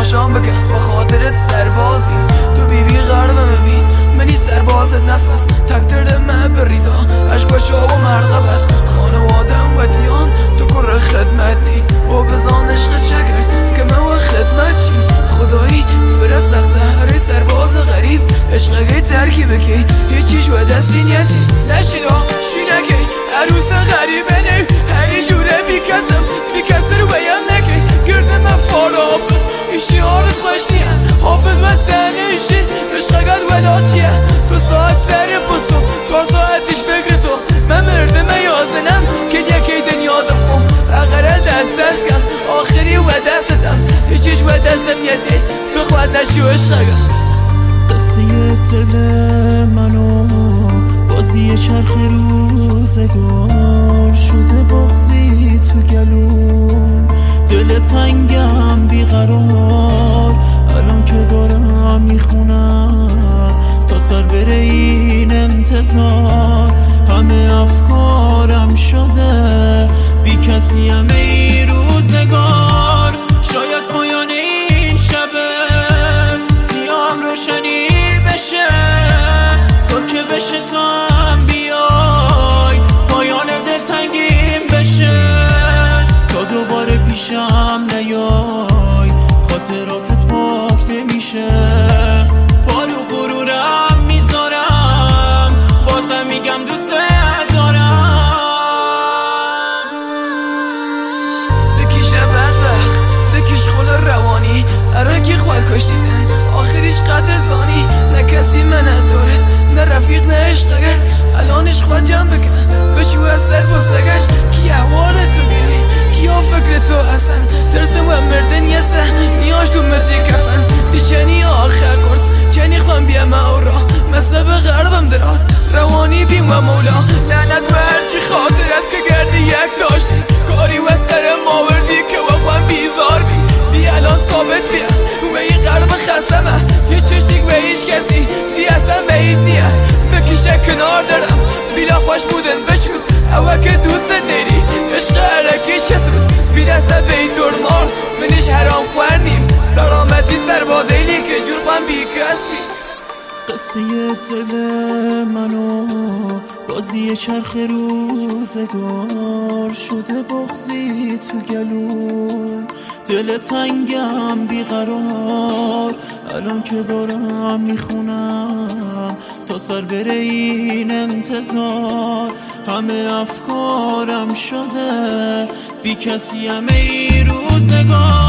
تماشام بکن با خاطرت سرباز بین تو بیبی غربم ببین منی سربازت نفس تکتر من بریدا عشق شاب و مرغب است خانوادم و دیان تو کر خدمت نید و بزان عشق چکرد که من و خدمت چیم خدایی فرست سخته هر سرباز غریب عشقه ترکیبه که هیچیش و دستی نیستی نشیدا شی نکی عروس غریبه نی هری جوره بی کسر رو بیان نکی گرده من فال حافظ ایشی حالت خوش نیه حافظ و تنیشی عشقگت ودا چیه تو ساعت سر پستو 4 ساعتیش فکر تو من مرده من یازنم که یکی دنیادم خون اقره دست کم آخری و دستم هیچیش و دستم یتی تو خواهد نشی و عشقگت قصه دل منو بازی چرخ روزگار شده بغضی تو گلون دل تنگم بیقرار الان که دارم میخونم تا سر بره این انتظار همه افکارم شده بی کسی همه این روزگار شاید پایان این شبه سیام روشنی بشه سرکه بشه تا هم بیای پایان دلتنگیم بشه تا دوباره پیشم نیای خاطراتت پاک نمیشه بارو غرورم میذارم بازم میگم دوست دارم بکیشه بدبخت بکیش خل روانی اراکی خواه کشتیدن آخریش قدر زانی نه کسی من دارد نه رفیق نه عشقه الانش خواه جمع بکن بشو از سر بستگن کی احوال تو گری کیا فکر تو هستن ترسم و مردن یسته نیاش تو متری کفن دیچنی آخر کرس چنی خوام بیم اورا مصب غربم درات روانی بیم و مولا لعنت و هرچی خاطر است که گردی یک داشتی کاری و سر ماوردی که وقوام بیزار بی الان ثابت بیم و این قلب خستمه یه چشتیک به هیچ کسی دی اصلا بعید نیه بکیشه کنار دارم بیلا خوش بودن بشود اوه که دوست داری عشق عرکی چه سود بی دسته به این ترمار منیش حرام خوردیم سلامتی سربازیلی که جور خوام بی کسی قصه دل منو بازی چرخ روزگار شده بغضی تو گلون دل تنگم بیقرار الان که دارم میخونم تا سر بره این انتظار همه افکارم شده بی کسی همه این روزگار